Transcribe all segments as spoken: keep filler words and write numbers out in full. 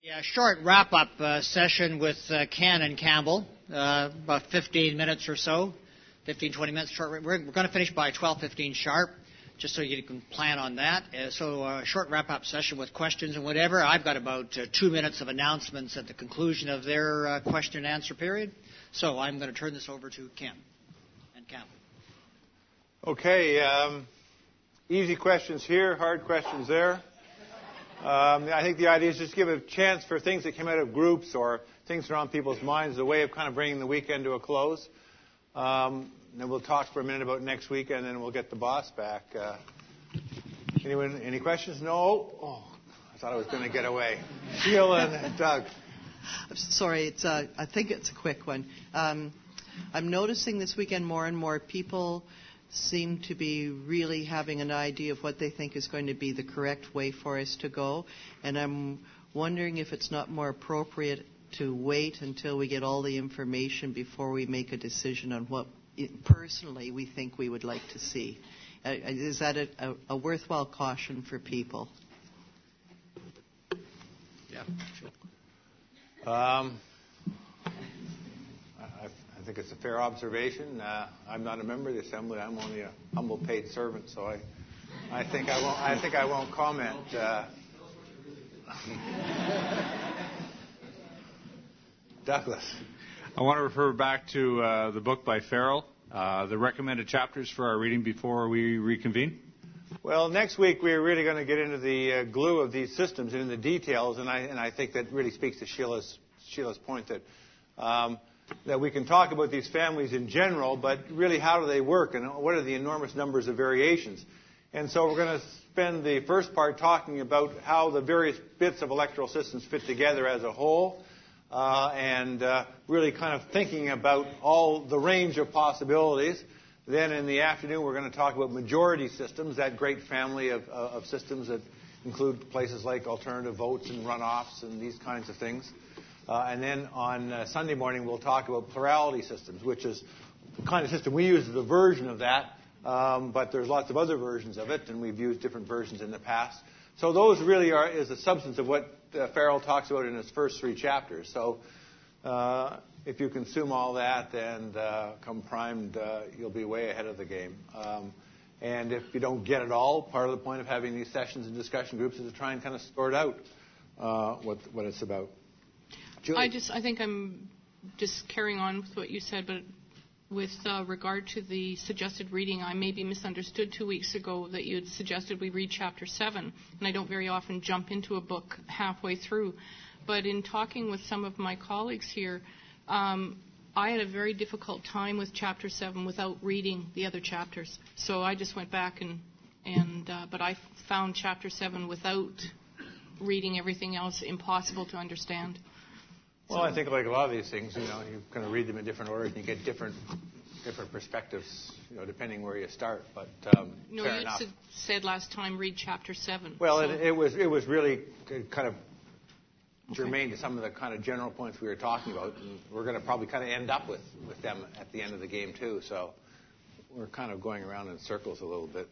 A short wrap-up uh, session with uh, Ken and Campbell, uh, about fifteen minutes or so, fifteen, twenty minutes short. We're, we're going to finish by twelve fifteen sharp, just so you can plan on that. Uh, so a uh, short wrap-up session with questions and whatever. I've got about uh, two minutes of announcements at the conclusion of their uh, question and answer period. So I'm going to turn this over to Ken and Campbell. Okay. Um, easy questions here, hard questions there. Um, I think the idea is just give a chance for things that came out of groups or things that are on people's minds as a way of kind of bringing the weekend to a close. Um, and then we'll talk for a minute about next weekend, and then we'll get the boss back. Uh, anyone, any questions? No? Oh, I thought I was going to get away. Sheila and Doug. Sorry, it's uh, I think it's a quick one. Um, I'm noticing this weekend more and more people seem to be really having an idea of what they think is going to be the correct way for us to go. And I'm wondering if it's not more appropriate to wait until we get all the information before we make a decision on what it, personally we think we would like to see. Uh, is that a, a, a worthwhile caution for people? Yeah, sure. Um, I, I think it's a fair observation. Uh, I'm not a member of the Assembly. I'm only a humble paid servant, so I, I think I won't. I think I won't comment. Uh, Douglas. I want to refer back to uh, the book by Farrell, uh, the recommended chapters for our reading before we reconvene. Well, next week we're really going to get into the uh, glue of these systems and in the details, and I and I think that really speaks to Sheila's Sheila's point that. Um, that we can talk about these families in general, but really how do they work and what are the enormous numbers of variations. And so we're going to spend the first part talking about how the various bits of electoral systems fit together as a whole uh, and uh, really kind of thinking about all the range of possibilities. Then in the afternoon we're going to talk about majority systems, that great family of, uh, of systems that include places like alternative votes and runoffs and these kinds of things. Uh, and then on uh, Sunday morning, we'll talk about plurality systems, which is the kind of system we use as a version of that. Um, but there's lots of other versions of it, and we've used different versions in the past. So those really are is the substance of what uh, Farrell talks about in his first three chapters. So uh, if you consume all that and uh, come primed, uh, you'll be way ahead of the game. Um, and if you don't get it all, part of the point of having these sessions and discussion groups is to try and kind of sort out uh, what what it's about. Julie. I just, I think I'm just carrying on with what you said, but with uh, regard to the suggested reading, I maybe misunderstood two weeks ago that you had suggested we read chapter seven, and I don't very often jump into a book halfway through. But in talking with some of my colleagues here, um, I had a very difficult time with chapter seven without reading the other chapters. So I just went back and, and uh, but I found chapter seven without reading everything else impossible to understand. Well, I think like a lot of these things, you know, you kind of read them in different order and you get different different perspectives, you know, depending where you start. But um, no, fair you enough. said last time read chapter seven. Well, so. it, it was it was really kind of germane okay. to some of the kind of general points we were talking about, and we're going to probably kind of end up with, with them at the end of the game too. So we're kind of going around in circles a little bit.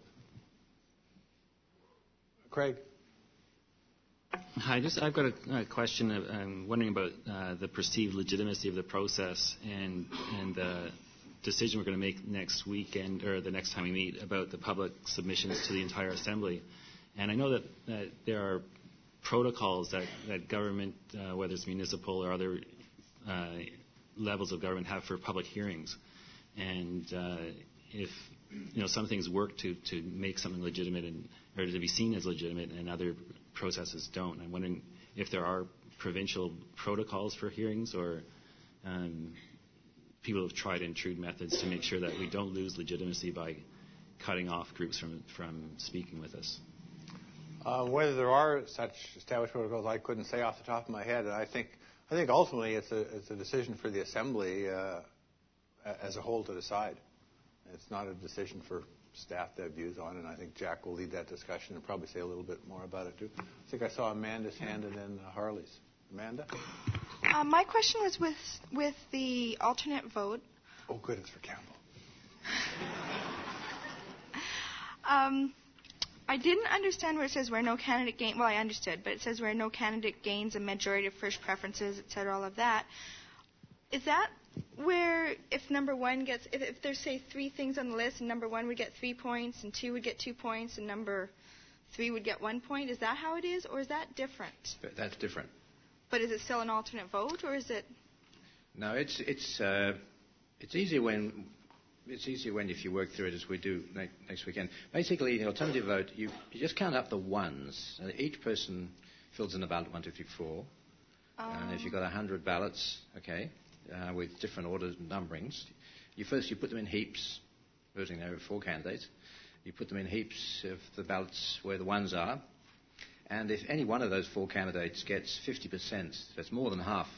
Craig. Hi, just I've got a, a question. Of, I'm wondering about uh, the perceived legitimacy of the process and and the decision we're going to make next weekend or the next time we meet about the public submissions to the entire assembly. And I know that, that there are protocols that that government, uh, whether it's municipal or other uh, levels of government, have for public hearings. And uh, if you know some things work to to make something legitimate and or to be seen as legitimate, and other processes don't. I'm wondering if there are provincial protocols for hearings or um, people have tried intrude methods to make sure that we don't lose legitimacy by cutting off groups from from speaking with us. Uh, whether there are such established protocols, I couldn't say off the top of my head. And I think I think ultimately it's a it's a decision for the Assembly uh, as a whole to decide. It's not a decision for staff to have views on, and I think Jack will lead that discussion and probably say a little bit more about it too. I think I saw Amanda's hand and then Harley's. Amanda? Uh, my question was with with the alternate vote. Oh, good, it's for Campbell. um, I didn't understand where it says where no candidate gain. Well, I understood, but it says where no candidate gains a majority of first preferences, et cetera, all of that. Is that where if number one gets, if, if there's, say, three things on the list and number one would get three points and two would get two points and number three would get one point, is that how it is, or is that different? But that's different. But is it still an alternate vote, or is it? No, it's it's uh, it's easier when it's easier when if you work through it as we do ne- next weekend. Basically, the alternative vote, you you just count up the ones. Uh, each person fills in the ballot one, two, three, four. Um, And if you've got a hundred ballots, okay, uh, with different orders and numberings, you first you put them in heaps. Voting there are four candidates. You put them in heaps of the ballots where the ones are. And if any one of those four candidates gets fifty percent, that's more than half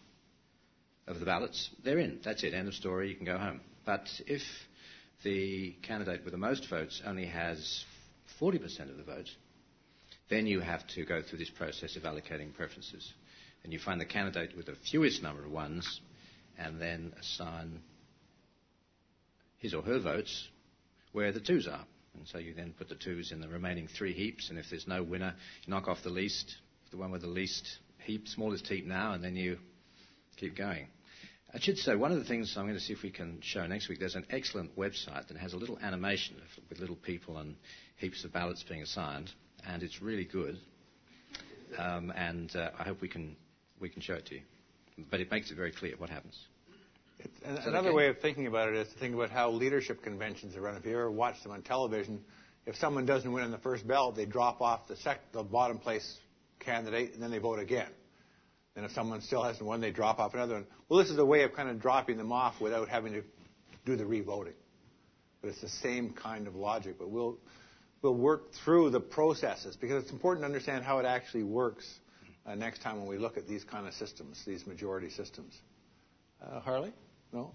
of the ballots, they're in. That's it. End of story. You can go home. But if the candidate with the most votes only has forty percent of the vote, then you have to go through this process of allocating preferences. And you find the candidate with the fewest number of ones and then assign his or her votes where the twos are. And so you then put the twos in the remaining three heaps, and if there's no winner, you knock off the least, the one with the least heap, smallest heap now, and then you keep going. I should say, one of the things I'm going to see if we can show next week, there's an excellent website that has a little animation with little people and heaps of ballots being assigned, and it's really good. Um, and uh, I hope we can we can show it to you. But it makes it very clear what happens. It's, another okay? way of thinking about it is to think about how leadership conventions are run. If you ever watch them on television, if someone doesn't win in the first ballot, they drop off the, sec- the bottom place candidate, and then they vote again. And if someone still hasn't won, they drop off another one. Well, this is a way of kind of dropping them off without having to do the re-voting. But it's the same kind of logic. But we'll we'll work through the processes because it's important to understand how it actually works uh, next time when we look at these kind of systems, these majority systems. Uh, Harley? No?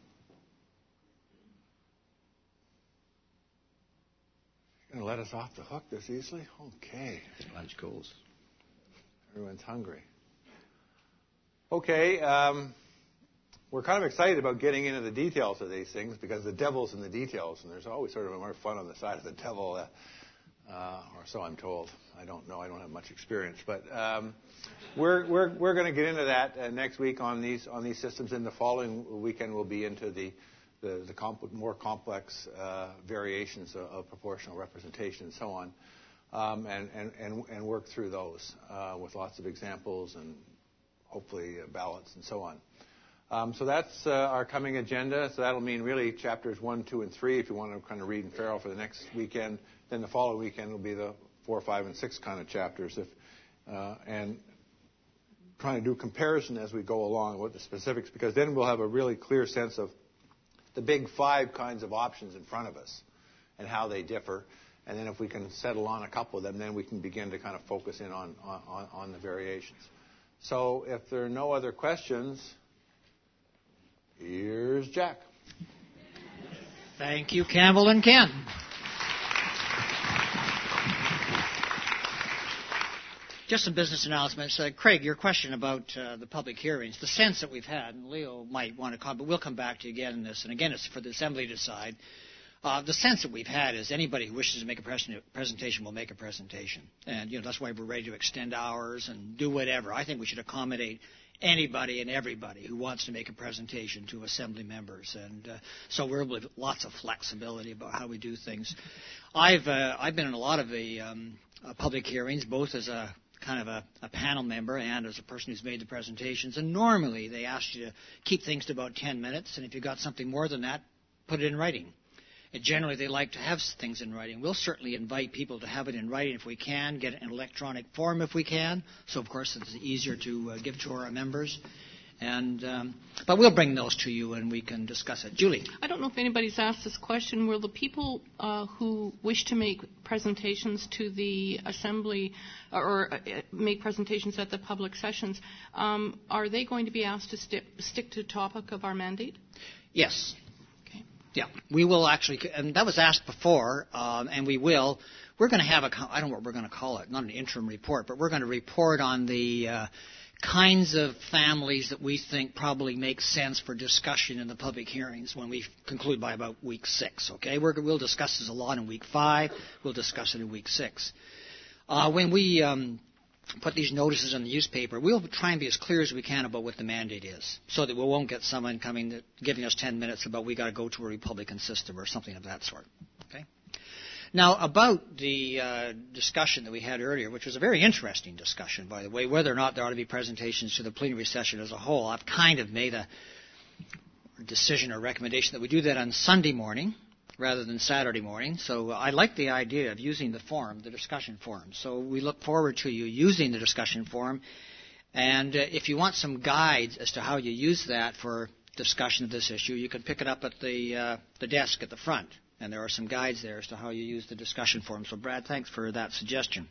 You're going to let us off the hook this easily? Okay. Lunch calls. Everyone's hungry. Okay. Um, we're kind of excited about getting into the details of these things because the devil's in the details, and there's always sort of more fun on the side of the devil, uh, uh, or so I'm told. I don't know. I don't have much experience, but um, we're we're we're going to get into that uh, next week on these on these systems. And the following weekend we'll be into the the, the comp- more complex uh, variations of, of proportional representation and so on, um, and, and and and work through those uh, with lots of examples and hopefully uh, ballots and so on. Um, so that's uh, our coming agenda. So that'll mean really chapters one, two, and three if you want to kind of read in Farrell for the next weekend. Then the following weekend will be the four, five, and six kind of chapters, if, uh, and trying to do comparison as we go along with the specifics, because then we'll have a really clear sense of the big five kinds of options in front of us and how they differ. And then if we can settle on a couple of them, then we can begin to kind of focus in on, on, on the variations. So if there are no other questions, here's Jack. Thank you, Campbell and Ken. Just some business announcements. Uh, Craig, your question about uh, the public hearings, the sense that we've had, and Leo might want to comment, but we'll come back to you again on this, and again, it's for the Assembly to decide. Uh, the sense that we've had is anybody who wishes to make a pres- presentation will make a presentation. And, you know, that's why we're ready to extend hours and do whatever. I think we should accommodate anybody and everybody who wants to make a presentation to Assembly members. And uh, so we're with lots of flexibility about how we do things. I've uh, I've been in a lot of the um, uh, public hearings, both as a kind of a, a panel member and as a person who's made the presentations. And normally they ask you to keep things to about ten minutes. And if you've got something more than that, put it in writing. And generally, they like to have things in writing. We'll certainly invite people to have it in writing if we can, get it in electronic form if we can. So, of course, it's easier to uh, give to our members. And um, but we'll bring those to you and we can discuss it. Julie? I don't know if anybody's asked this question. Will the people uh, who wish to make presentations to the Assembly or uh, make presentations at the public sessions, um, are they going to be asked to sti- stick to the topic of our mandate? Yes. Yeah, we will actually, and that was asked before, um, and we will. We're going to have a, I don't know what we're going to call it, not an interim report, but we're going to report on the uh, kinds of families that we think probably make sense for discussion in the public hearings when we conclude by about week six. Okay, We're, we'll discuss this a lot in week five. We'll discuss it in week six. Uh, when we um, put these notices in the newspaper, we'll try and be as clear as we can about what the mandate is, so that we won't get someone coming to, giving us ten minutes about we got to go to a Republican system or something of that sort. Okay. Now, about the uh, discussion that we had earlier, which was a very interesting discussion, by the way, whether or not there ought to be presentations to the plenary session as a whole, I've kind of made a decision or recommendation that we do that on Sunday morning rather than Saturday morning. So I like the idea of using the forum, the discussion forum. So we look forward to you using the discussion forum. And uh, if you want some guides as to how you use that for discussion of this issue, you can pick it up at the uh, the desk at the front. And there are some guides there as to how you use the discussion forum. So, Brad, thanks for that suggestion.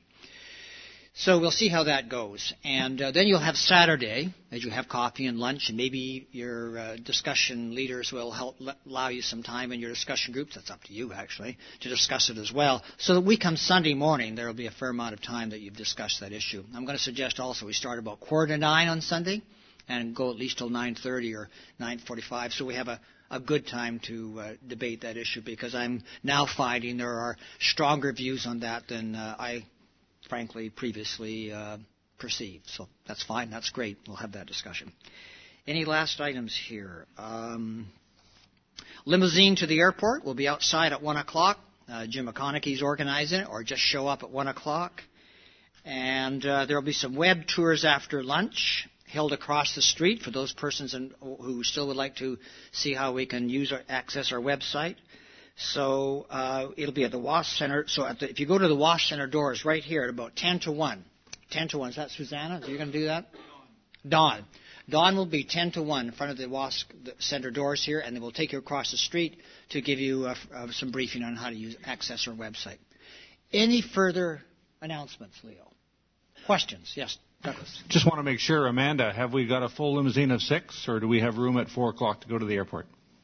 So we'll see how that goes. And uh, then you'll have Saturday, as you have coffee and lunch, and maybe your uh, discussion leaders will help allow you some time in your discussion groups. That's up to you, actually, to discuss it as well. So that we come Sunday morning, there will be a fair amount of time that you've discussed that issue. I'm going to suggest also we start about quarter to nine on Sunday and go at least till nine thirty or nine forty-five, so we have a a good time to uh, debate that issue, because I'm now finding there are stronger views on that than uh, I, frankly, previously uh, perceived. So that's fine. That's great. We'll have that discussion. Any last items here? Um, limousine to the airport will be outside at one o'clock. Uh, Jim McConaughey's organizing it, or just show up at one o'clock. And uh, there will be some web tours after lunch held across the street for those persons in, who still would like to see how we can use or access our website. So uh, it'll be at the WASP Center. So at the, if you go to the WASP Center doors right here at about ten to one. ten to one. Is that Susanna? Are you going to do that? Dawn. Dawn will be ten to one in front of the WASP Center doors here, and then we'll take you across the street to give you uh, uh, some briefing on how to use access our website. Any further announcements, Leo? Questions? Yes. Douglas. Just want to make sure, Amanda, have we got a full limousine of six, or do we have room at four o'clock to go to the airport?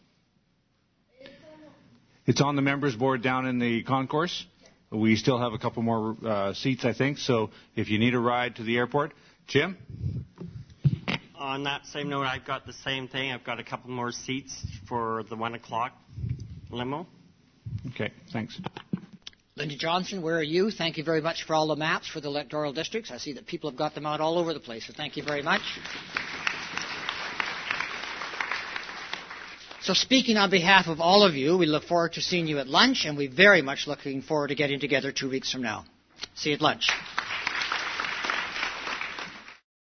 It's on the members board down in the concourse. We still have a couple more uh, seats, I think. So if you need a ride to the airport, Jim? On that same note, I've got the same thing. I've got a couple more seats for the one o'clock limo. Okay, thanks. Linda Johnson, where are you? Thank you very much for all the maps for the electoral districts. I see that people have got them out all over the place, so thank you very much. So speaking on behalf of all of you, we look forward to seeing you at lunch, and we're very much looking forward to getting together two weeks from now. See you at lunch.